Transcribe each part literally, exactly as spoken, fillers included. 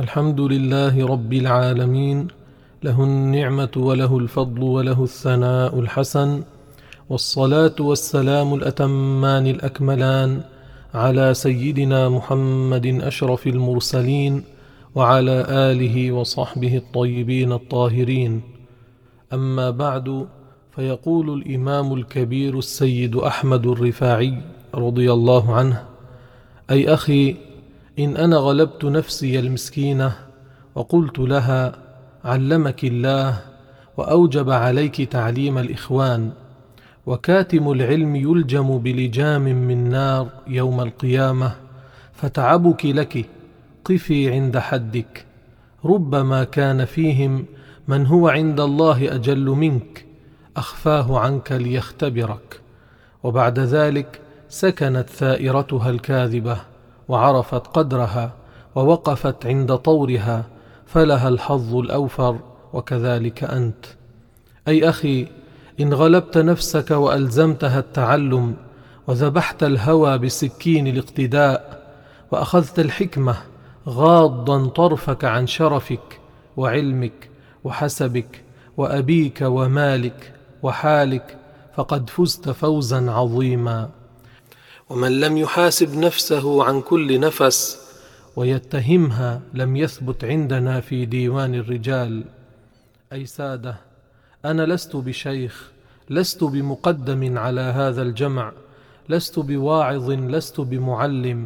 الحمد لله رب العالمين، له النعمة وله الفضل وله الثناء الحسن، والصلاة والسلام الأتمان الأكملان على سيدنا محمد أشرف المرسلين وعلى آله وصحبه الطيبين الطاهرين. أما بعد، فيقول الإمام الكبير السيد أحمد الرفاعي رضي الله عنه: أي أخي، إن أنا غلبت نفسي المسكينة وقلت لها علمك الله وأوجب عليك تعليم الإخوان، وكاتم العلم يلجم بلجام من نار يوم القيامة، فتعبك لك، قفي عند حدك، ربما كان فيهم من هو عند الله أجل منك، أخفاه عنك ليختبرك. وبعد ذلك سكنت ثائرتها الكاذبة وعرفت قدرها ووقفت عند طورها، فلها الحظ الأوفر، وكذلك أنت. أي أخي، إن غلبت نفسك وألزمتها التعلم، وذبحت الهوى بسكين الاقتداء، وأخذت الحكمة غاضا طرفك عن شرفك وعلمك وحسبك وأبيك ومالك وحالك، فقد فزت فوزا عظيما. ومن لم يحاسب نفسه عن كل نفس ويتهمها لم يثبت عندنا في ديوان الرجال. أي سادة، أنا لست بشيخ، لست بمقدم على هذا الجمع، لست بواعظ، لست بمعلم.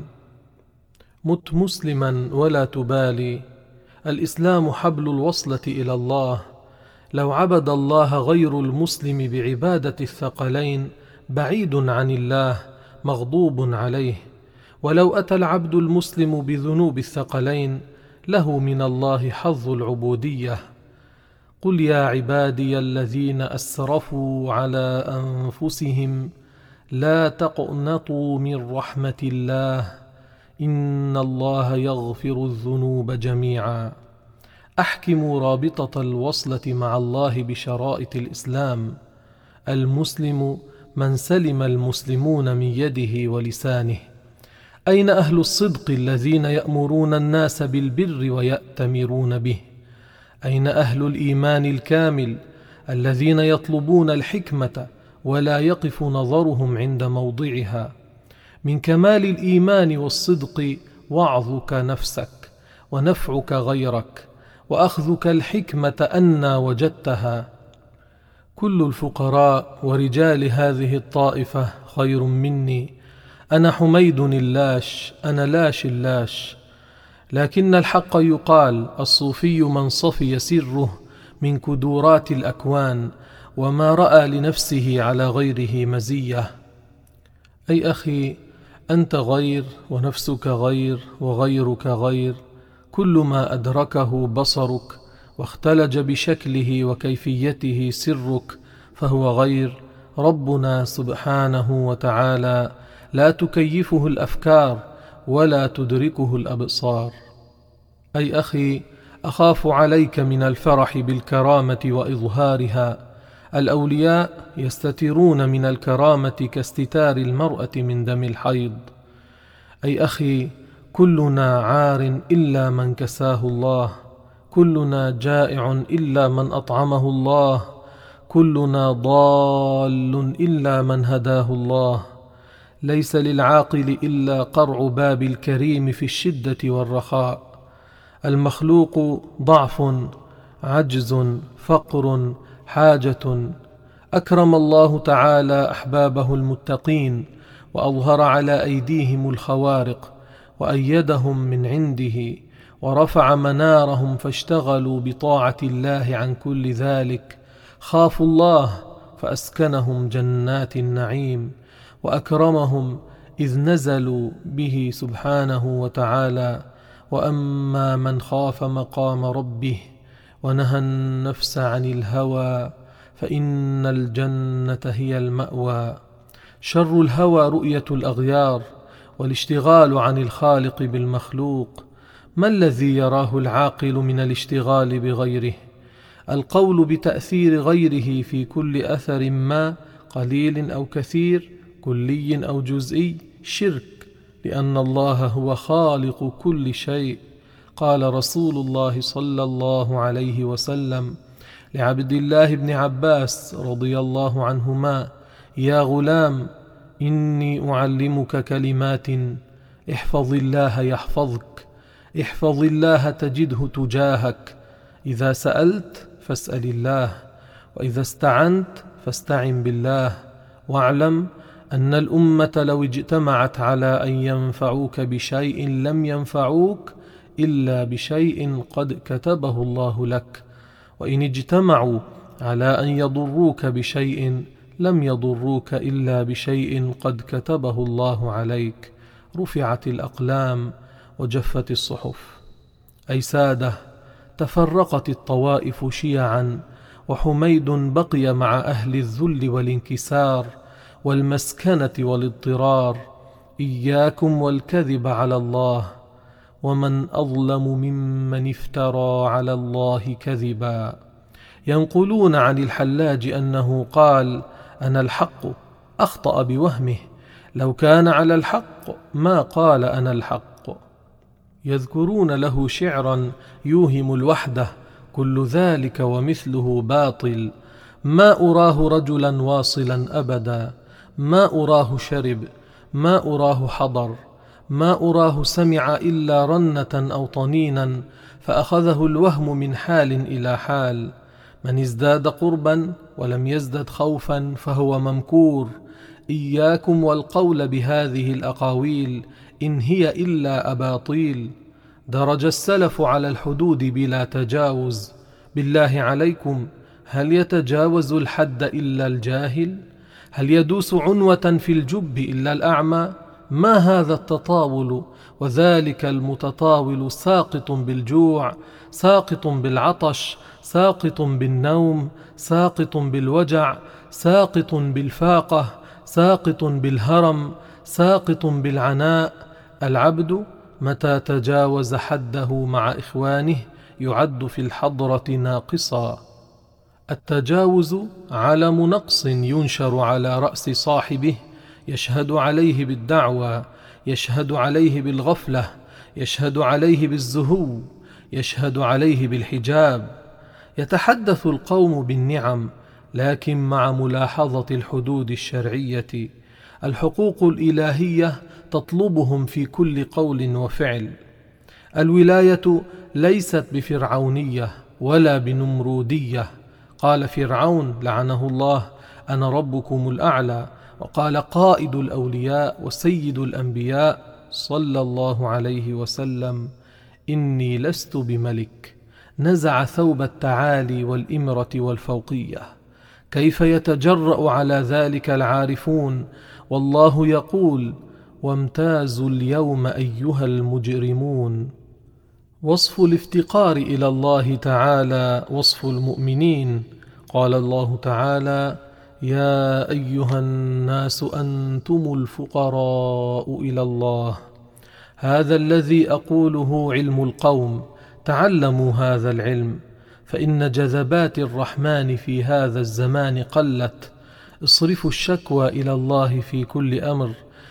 مت مسلما ولا تبالي، الإسلام حبل الوصلة إلى الله. لو عبد الله غير المسلم بعبادة الثقلين بعيد عن الله مغضوب عليه، ولو أتى العبد المسلم بذنوب الثقلين له من الله حظ العبودية. قل يا عبادي الذين أسرفوا على أنفسهم لا تقنطوا من رحمة الله إن الله يغفر الذنوب جميعا. أحكموا رابطة الوصلة مع الله بشرائط الإسلام. المسلم من سلم المسلمون من يده ولسانه. أين أهل الصدق الذين يأمرون الناس بالبر ويأتمرون به؟ أين أهل الإيمان الكامل الذين يطلبون الحكمة ولا يقف نظرهم عند موضعها؟ من كمال الإيمان والصدق وعظك نفسك ونفعك غيرك وأخذك الحكمة أنى وجدتها. كل الفقراء ورجال هذه الطائفة خير مني، أنا حميد اللاش، أنا لاش اللاش. لكن الحق يقال: الصوفي من صفي سره من كدورات الأكوان، وما رأى لنفسه على غيره مزية. أي أخي، أنت غير، ونفسك غير، وغيرك غير. كل ما أدركه بصرك واختلج بشكله وكيفيته سرك فهو غير. ربنا سبحانه وتعالى لا تكيفه الأفكار ولا تدركه الأبصار. أي أخي، أخاف عليك من الفرح بالكرامة وإظهارها. الأولياء يستترون من الكرامة كاستتار المرأة من دم الحيض. أي أخي، كلنا عار إلا من كساه الله، كلنا جائع إلا من أطعمه الله، كلنا ضال إلا من هداه الله. ليس للعاقل إلا قرع باب الكريم في الشدة والرخاء. المخلوق ضعف، عجز، فقر، حاجة. أكرم الله تعالى أحبابه المتقين وأظهر على أيديهم الخوارق وأيدهم من عنده ورفع منارهم فاشتغلوا بطاعة الله عن كل ذلك. خافوا الله فأسكنهم جنات النعيم وأكرمهم إذ نزلوا به سبحانه وتعالى. وأما من خاف مقام ربه ونهى النفس عن الهوى فإن الجنة هي المأوى. شر الهوى رؤية الأغيار والاشتغال عن الخالق بالمخلوق. ما الذي يراه العاقل من الاشتغال بغيره؟ القول بتأثير غيره في كل أثر ما، قليل أو كثير، كلي أو جزئي، شرك، لأن الله هو خالق كل شيء. قال رسول الله صلى الله عليه وسلم لعبد الله بن عباس رضي الله عنهما: يا غلام، إني أعلمك كلمات، احفظ الله يحفظك، احفظ الله تجده تجاهك، إذا سألت فاسأل الله، وإذا استعنت فاستعن بالله، واعلم أن الأمة لو اجتمعت على أن ينفعوك بشيء لم ينفعوك إلا بشيء قد كتبه الله لك، وإن اجتمعوا على أن يضروك بشيء لم يضروك إلا بشيء قد كتبه الله عليك. رفعت الأقلام وجفت الصحف. أي سادة، تفرقت الطوائف شيعا، وحميد بقي مع أهل الذل والانكسار والمسكنة والاضطرار. إياكم والكذب على الله، ومن أظلم ممن افترى على الله كذبا. ينقلون عن الحلاج أنه قال: أنا الحق، أخطأ بوهمه، لو كان على الحق ما قال أنا الحق. يذكرون له شعرا يوهم الوحدة: كل ذلك ومثله باطل، ما أراه رجلا واصلا أبدا، ما أراه شرب، ما أراه حضر، ما أراه سمع إلا رنة أو طنينا، فأخذه الوهم من حال إلى حال. من ازداد قربا ولم يزدد خوفا فهو ممكور. إياكم والقول بهذه الأقاويل، إن هي إلا أباطيل. درج السلف على الحدود بلا تجاوز. بالله عليكم، هل يتجاوز الحد إلا الجاهل؟ هل يدوس عنوة في الجب إلا الأعمى؟ ما هذا التطاول؟ وذلك المتطاول ساقط بالجوع، ساقط بالعطش، ساقط بالنوم، ساقط بالوجع، ساقط بالفاقة، ساقط بالهرم، ساقط بالعناء. العبد متى تجاوز حده مع إخوانه يعد في الحضرة ناقصا. التجاوز علم نقص ينشر على رأس صاحبه، يشهد عليه بالدعوى، يشهد عليه بالغفلة، يشهد عليه بالزهو، يشهد عليه بالحجاب. يتحدث القوم بالنعم، لكن مع ملاحظة الحدود الشرعية. الحقوق الإلهية تطلبهم في كل قول وفعل. الولاية ليست بفرعونية ولا بنمرودية. قال فرعون لعنه الله: أنا ربكم الأعلى. وقال قائد الأولياء وسيد الأنبياء صلى الله عليه وسلم: إني لست بملك. نزع ثوب التعالي والإمرة والفوقية. كيف يتجرأ على ذلك العارفون والله يقول: وامتازوا اليوم أيها المجرمون. وصف الافتقار إلى الله تعالى وصف المؤمنين. قال الله تعالى: يا أيها الناس أنتم الفقراء إلى الله. هذا الذي أقوله علم القوم، تعلموا هذا العلم، فإن جذبات الرحمن في هذا الزمان قلت. اصرفوا الشكوى إلى الله في كل أمر.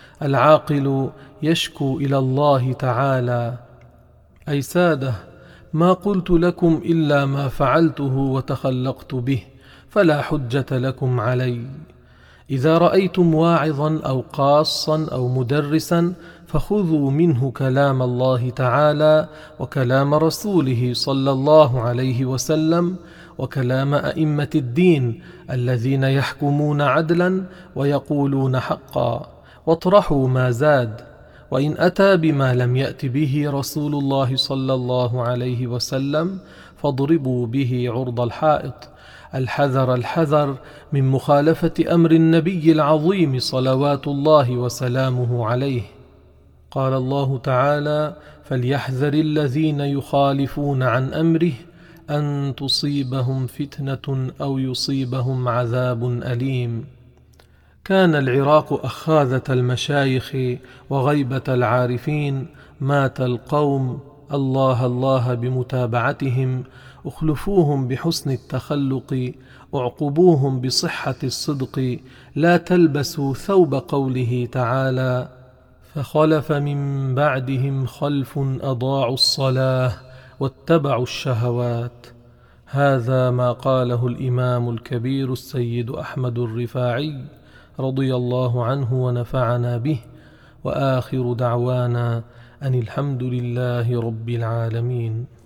العاقل يشكو إلى الله تعالى. أي سادة، ما قلت لكم إلا ما فعلته وتخلقت به، فلا حجة لكم علي. إذا رأيتم واعظا أو قاصا أو مدرسا فخذوا منه كلام الله تعالى وكلام رسوله صلى الله عليه وسلم وكلام أئمة الدين الذين يحكمون عدلا ويقولون حقا، واطرحوا ما زاد. وإن أتى بما لم يأت به رسول الله صلى الله عليه وسلم فاضربوا به عرض الحائط. الحذر الحذر من مخالفة أمر النبي العظيم صلوات الله وسلامه عليه. قال الله تعالى: فليحذر الذين يخالفون عن أمره أن تصيبهم فتنة أو يصيبهم عذاب أليم. كان العراق أخاذة المشايخ وغيبة العارفين. مات القوم، الله الله بمتابعتهم. اخلفوهم بحسن التخلق، اعقبوهم بصحة الصدق. لا تلبسوا ثوب قوله تعالى: فخلف من بعدهم خلف أضاعوا الصلاة واتبعوا الشهوات. هذا ما قاله الإمام الكبير السيد أحمد الرفاعي رضي الله عنه ونفعنا به، وآخر دعوانا أن الحمد لله رب العالمين.